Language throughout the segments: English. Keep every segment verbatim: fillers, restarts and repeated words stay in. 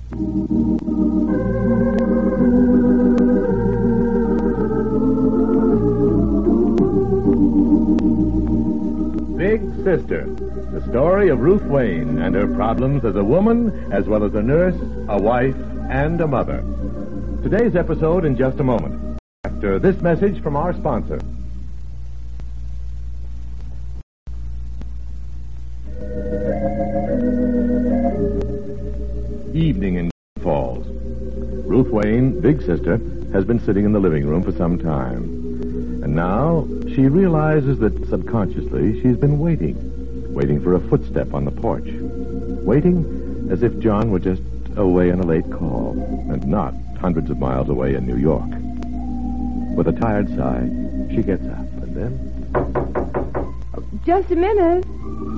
Big Sister, the story of Ruth Wayne and her problems as a woman, as well as a nurse, a wife, and a mother. Today's episode in just a moment, after this message from our sponsor. Evening in Falls. Ruth Wayne, Big Sister, has been sitting in the living room for some time. And now she realizes that subconsciously she's been waiting, waiting for a footstep on the porch. Waiting as if John were just away on a late call, and not hundreds of miles away in New York. With a tired sigh, she gets up, and then... Just a minute.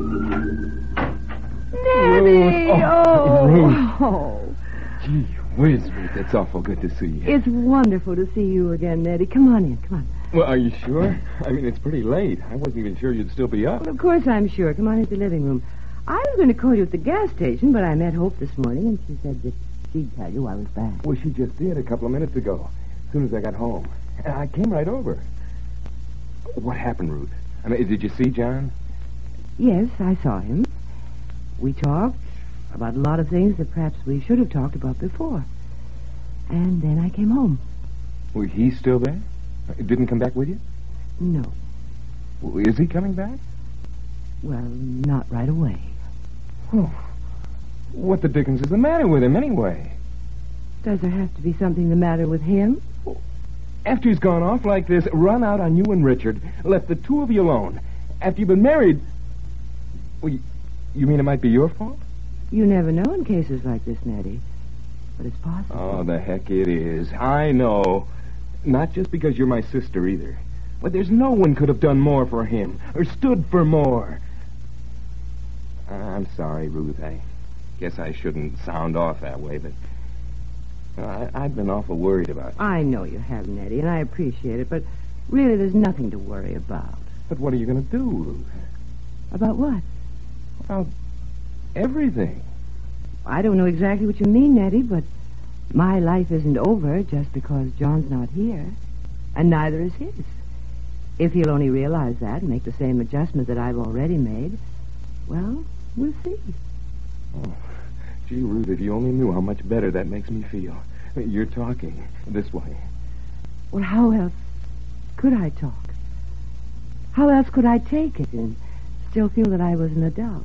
Nettie! Ruth. Oh, Oh. Ruth. Oh. Gee whiz, Ruth, it's awful good to see you. It's wonderful to see you again, Nettie. Come on in, come on. Well, are you sure? I mean, it's pretty late. I wasn't even sure you'd still be up. Well, of course I'm sure. Come on into the living room. I was going to call you at the gas station, but I met Hope this morning, and she said that she'd tell you I was back. Well, she just did a couple of minutes ago, as soon as I got home. And I came right over. What happened, Ruth? I mean, did you see John? Yes, I saw him. We talked about a lot of things that perhaps we should have talked about before. And then I came home. Well, he's still there? Didn't come back with you? No. Well, is he coming back? Well, not right away. Oh, what the dickens is the matter with him, anyway? Does there have to be something the matter with him? After he's gone off like this, run out on you and Richard, left the two of you alone. After you've been married... Well, you, you mean it might be your fault? You never know in cases like this, Nettie. But it's possible. Oh, the heck it is. I know. Not just because you're my sister, either. But there's no one could have done more for him, or stood for more. I'm sorry, Ruth. I guess I shouldn't sound off that way, but... I, I've been awful worried about you. I know you have, Nettie, and I appreciate it, but really there's nothing to worry about. But what are you going to do, Ruth? About what? About everything. I don't know exactly what you mean, Nettie, but my life isn't over just because John's not here, and neither is his. If he'll only realize that and make the same adjustment that I've already made, well, we'll see. Oh, gee, Ruth, if you only knew how much better that makes me feel. You're talking this way. Well, how else could I talk? How else could I take it and still feel that I was an adult?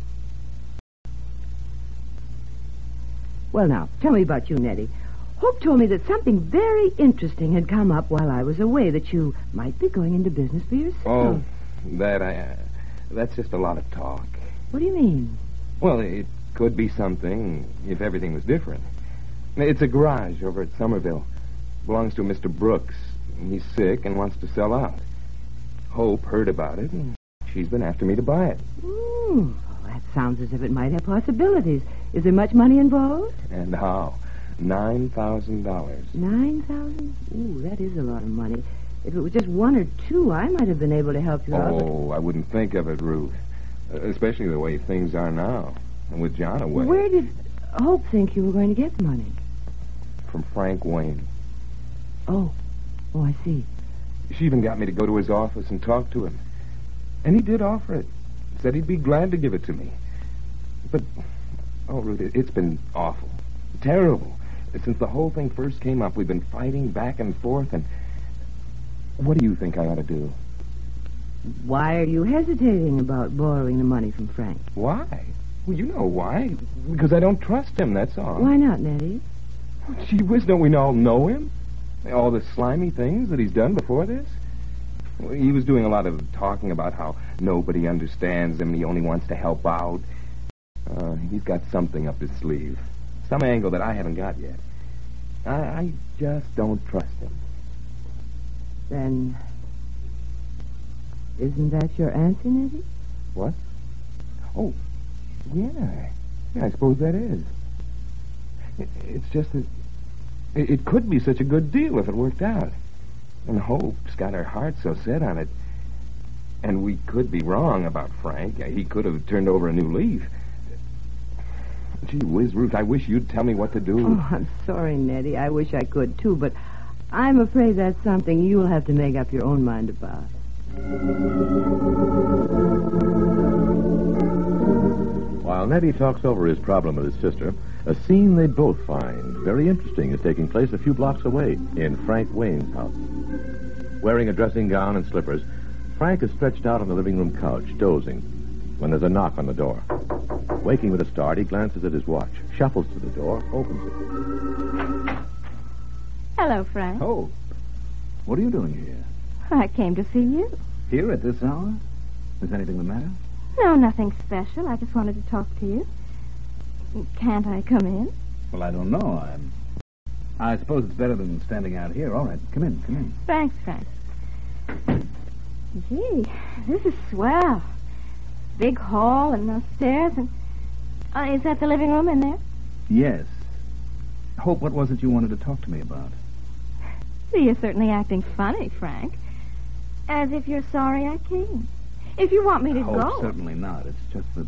Well, now, tell me about you, Nettie. Hope told me that something very interesting had come up while I was away, that you might be going into business for yourself. Oh, that I... Uh, that's just a lot of talk. What do you mean? Well, it could be something if everything was different. It's a garage over at Somerville. Belongs to Mister Brooks. He's sick and wants to sell out. Hope heard about it, and she's been after me to buy it. Ooh, well, that sounds as if it might have possibilities. Is there much money involved? And how? Nine thousand dollars. Nine thousand? Ooh, that is a lot of money. If it was just one or two, I might have been able to help you out. Oh, I wouldn't think of it, Ruth. Especially the way things are now. And with John away. Where did Hope think you were going to get the money? From Frank Wayne. Oh. Oh, I see. She even got me to go to his office and talk to him. And he did offer it. Said he'd be glad to give it to me. But, oh, Ruth, it, it's been awful. Terrible. Since the whole thing first came up, we've been fighting back and forth, and what do you think I ought to do? Why are you hesitating about borrowing the money from Frank? Why? Well, you know why. Because I don't trust him, that's all. Why not, Nettie? Gee whiz, don't we all know him? All the slimy things that he's done before this? Well, he was doing a lot of talking about how nobody understands him and he only wants to help out. Uh, he's got something up his sleeve. Some angle that I haven't got yet. I, I just don't trust him. Then, isn't that your answer, Nettie? What? Oh, yeah. Yeah, I suppose that is. It, it's just that it, it could be such a good deal if it worked out. And Hope's got her heart so set on it. And we could be wrong about Frank. He could have turned over a new leaf. Gee whiz, Ruth, I wish you'd tell me what to do. Oh, I'm sorry, Nettie. I wish I could, too, but I'm afraid that's something you'll have to make up your own mind about. While Nettie talks over his problem with his sister, a scene they both find very interesting is taking place a few blocks away in Frank Wayne's house. Wearing a dressing gown and slippers, Frank is stretched out on the living room couch, dozing, when there's a knock on the door. Waking with a start, he glances at his watch, shuffles to the door, opens it. Hello, Frank. Oh, what are you doing here? I came to see you. Here at this hour? Is anything the matter? No, nothing special. I just wanted to talk to you. Can't I come in? Well, I don't know. I'm... I suppose it's better than standing out here. All right, come in, come in. Thanks, Frank. Gee, this is swell. Big hall and those stairs and... Uh, is that the living room in there? Yes. Hope, what was it you wanted to talk to me about? You're certainly acting funny, Frank. As if you're sorry I came. If you want me to Hope, go... certainly not. It's just that...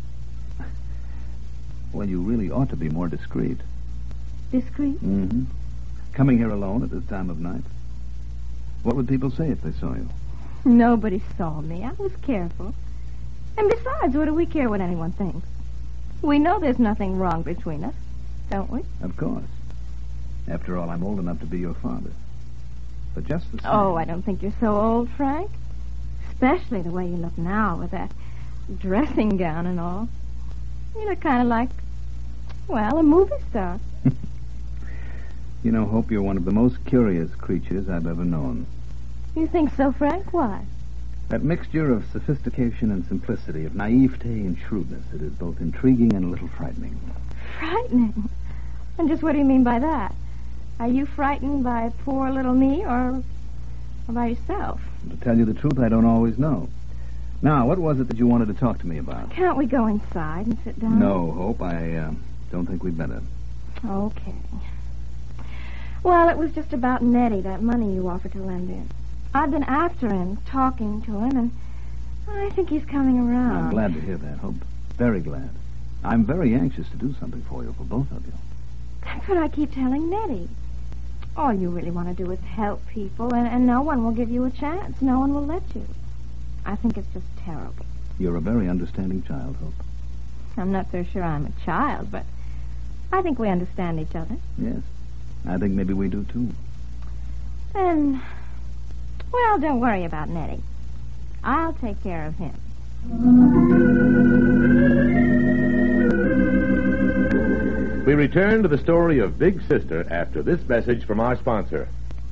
Well, you really ought to be more discreet. Discreet? Mm-hmm. Coming here alone at this time of night. What would people say if they saw you? Nobody saw me. I was careful. And besides, what do we care what anyone thinks? We know there's nothing wrong between us, don't we? Of course. After all, I'm old enough to be your father. But just the same... Oh, I don't think you're so old, Frank. Especially the way you look now with that dressing gown and all. You look kind of like, well, a movie star. You know, Hope, you're one of the most curious creatures I've ever known. You think so, Frank? Why? That mixture of sophistication and simplicity, of naivete and shrewdness, it is both intriguing and a little frightening. Frightening? And just what do you mean by that? Are you frightened by poor little me or, or by yourself? To tell you the truth, I don't always know. Now, what was it that you wanted to talk to me about? Can't we go inside and sit down? No, Hope, I uh, don't think we'd better. Okay. Well, it was just about Nettie, that money you offered to lend him. I've been after him, talking to him, and I think he's coming around. I'm glad to hear that, Hope. Very glad. I'm very anxious to do something for you, for both of you. That's what I keep telling Nettie. All you really want to do is help people, and, and no one will give you a chance. No one will let you. I think it's just terrible. You're a very understanding child, Hope. I'm not so sure I'm a child, but I think we understand each other. Yes. I think maybe we do, too. And, well, don't worry about Nettie. I'll take care of him. We return to the story of Big Sister after this message from our sponsor.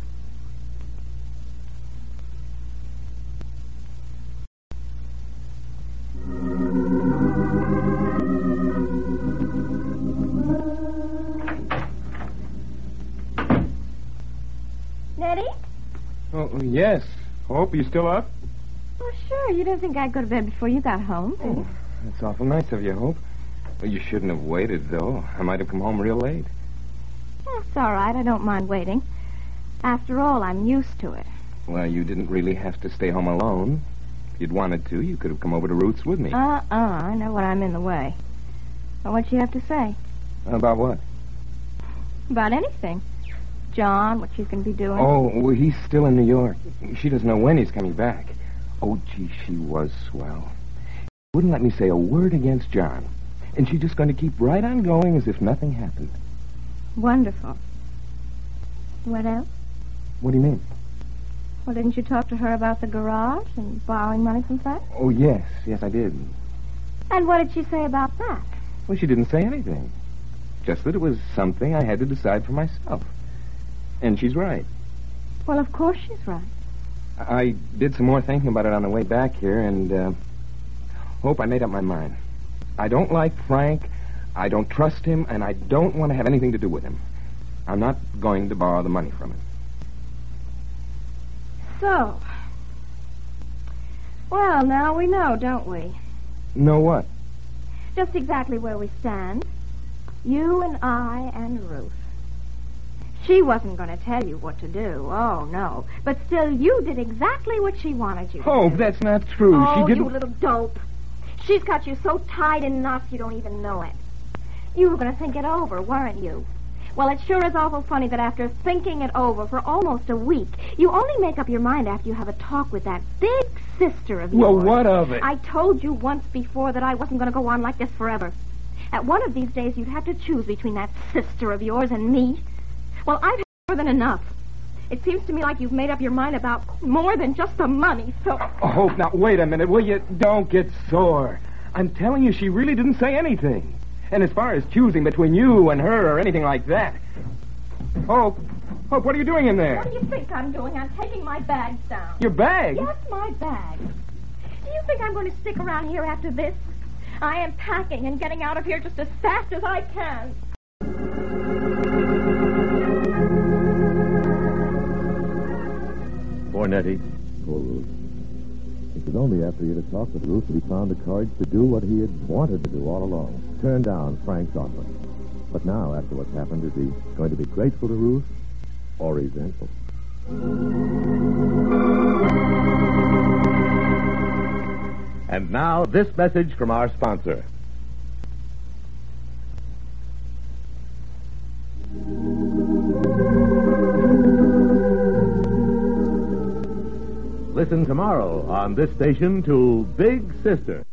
Nettie? Oh, yes. Hope, you still up? Oh, sure. You didn't think I'd go to bed before you got home, did you? That's awful nice of you, Hope. Well, you shouldn't have waited, though. I might have come home real late. That's all right. I don't mind waiting. After all, I'm used to it. Well, you didn't really have to stay home alone. If you'd wanted to, you could have come over to Ruth's with me. Uh-uh. I know when I'm in the way. Well, what you have to say? About what? About anything. John, what she's going to be doing. Oh, well, he's still in New York. She doesn't know when he's coming back. Oh, gee, she was swell. Wouldn't let me say a word against John. And she's just going to keep right on going as if nothing happened. Wonderful. What else? What do you mean? Well, didn't you talk to her about the garage and borrowing money from Frank? Oh, yes. Yes, I did. And what did she say about that? Well, she didn't say anything. Just that it was something I had to decide for myself. And she's right. Well, of course she's right. I did some more thinking about it on the way back here, and, uh, Hope, I made up my mind. I don't like Frank, I don't trust him, and I don't want to have anything to do with him. I'm not going to borrow the money from him. So, well, now we know, don't we? Know what? Just exactly where we stand. You and I and Ruth. She wasn't going to tell you what to do. Oh, no. But still, you did exactly what she wanted you to Hope, do. that's not true. Oh, she didn't... you little dope. She's got you so tied in knots you don't even know it. You were going to think it over, weren't you? Well, it sure is awful funny that after thinking it over for almost a week, you only make up your mind after you have a talk with that big sister of yours. Well, what of it? I told you once before that I wasn't going to go on like this forever. At one of these days, you'd have to choose between that sister of yours and me. Well, I've had more than enough. It seems to me like you've made up your mind about more than just the money, so... Oh, Hope, now, wait a minute, will you? Don't get sore. I'm telling you, she really didn't say anything. And as far as choosing between you and her or anything like that... Hope, Hope, what are you doing in there? What do you think I'm doing? I'm taking my bags down. Your bag? Yes, my bag. Do you think I'm going to stick around here after this? I am packing and getting out of here just as fast as I can. Poor Nettie. Poor Ruth. It was only after he had talked with Ruth that he found the courage to do what he had wanted to do all along. Turn down Frank's offer. But now, after what's happened, is he going to be grateful to Ruth or resentful? And now, this message from our sponsor. Listen tomorrow on this station to Big Sister.